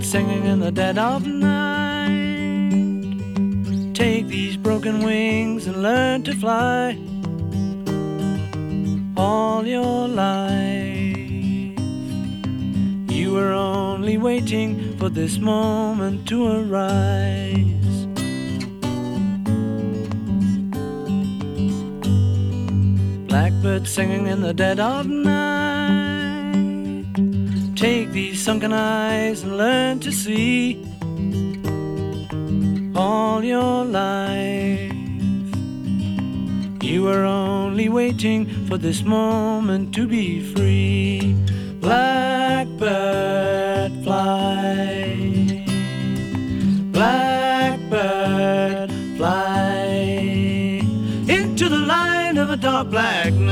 singing in the dead of night. Take these broken wings and learn to fly all your life. You were only waiting for this moment to arise. Blackbird singing in the dead of night. Take these sunken eyes and learn to see all your life. You were only waiting for this moment to be free. Blackbird fly, blackbird fly into the light of a dark black